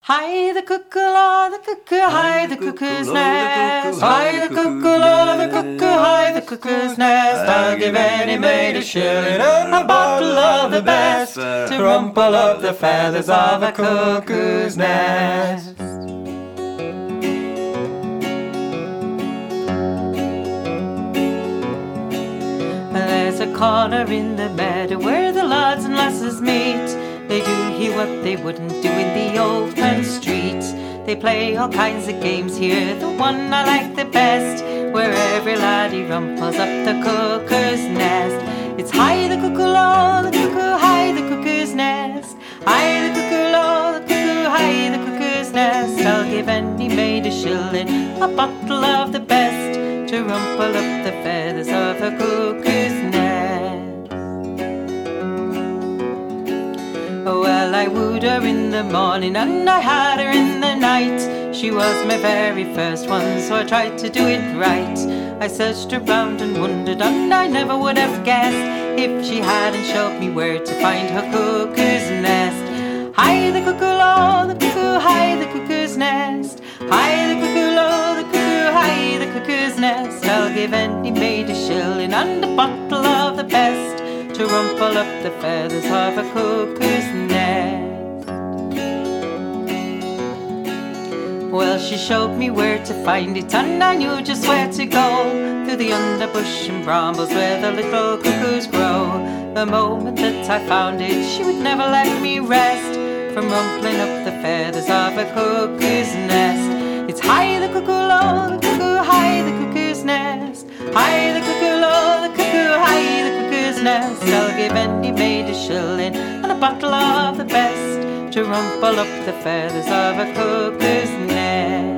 Hi, the cuckoo, the cuckoo, hi, the cuckoo's nest. Hi, the cuckoo, the cuckoo, hi, the cuckoo's nest. I'll give any maid a shilling and a bottle of the best to rumple up the feathers of a cuckoo's nest. There's a corner in the meadow where the lads and lasses meet. They do hear what they wouldn't do in the open street. They play all kinds of games here. The one I like the best, where every laddie rumples up the cuckoo's nest. It's hi the cuckoo, the cuckoo, hi the cuckoo's nest. Hi the cuckoo, the cuckoo, hi the cuckoo's nest. I'll give any maid a shilling, a bottle of the best to rumple up the feathers of a cuckoo's nest. Well, I wooed her in the morning and I had her in the night. She was my very first one, so I tried to do it right. I searched around and wondered, and I never would have guessed if she hadn't showed me where to find her cuckoo's nest. Hi the cuckoo, the cuckoo, hi the cuckoo's nest. Hi the cuckoo, the cuckoo, hi the cuckoo's nest. I'll give any maid a shilling and a bottle of the best to rumple up the feathers of a cuckoo's nest. Well, she showed me where to find it, and I knew just where to go, through the underbush and brambles where the little cuckoos grow. The moment that I found it, she would never let me rest from rumpling up the feathers of a cuckoo's nest. It's hi the cuckoo, the cuckoo, hi the cuckoo's nest. Hi the cuckoo, the cuckoo, hi the cuckoo's nest. I'll give any maid a shilling and a bottle of the best to rumple up the feathers of a cuckoo's nest.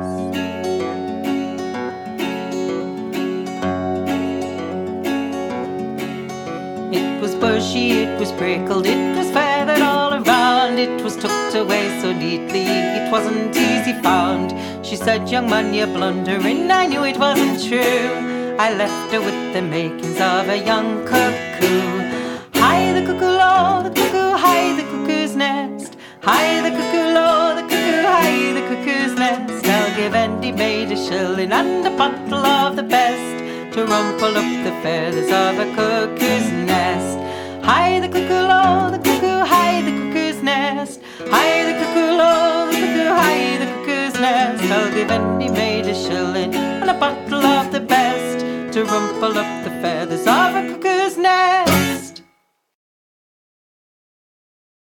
It was bushy, it was prickled, it was feathered all around. It was tucked away so neatly, it wasn't easy found. She said, young man, you're blundering. I knew it wasn't true. I left her with the makings of a young cuckoo. Hi the cuckoo, the cuckoo, hi the cuckoo's nest. Hi the cuckoo, the cuckoo, hi the cuckoo's nest. I'll give any maid a shilling and a bottle of the best to rumple up the feathers of a cuckoo's nest. Hi the cuckoo, the cuckoo, hi the cuckoo's nest. Hi the cuckoo, the cuckoo, hi the cuckoo's nest. I'll give any maid a shilling and a bottle of the best to rumple up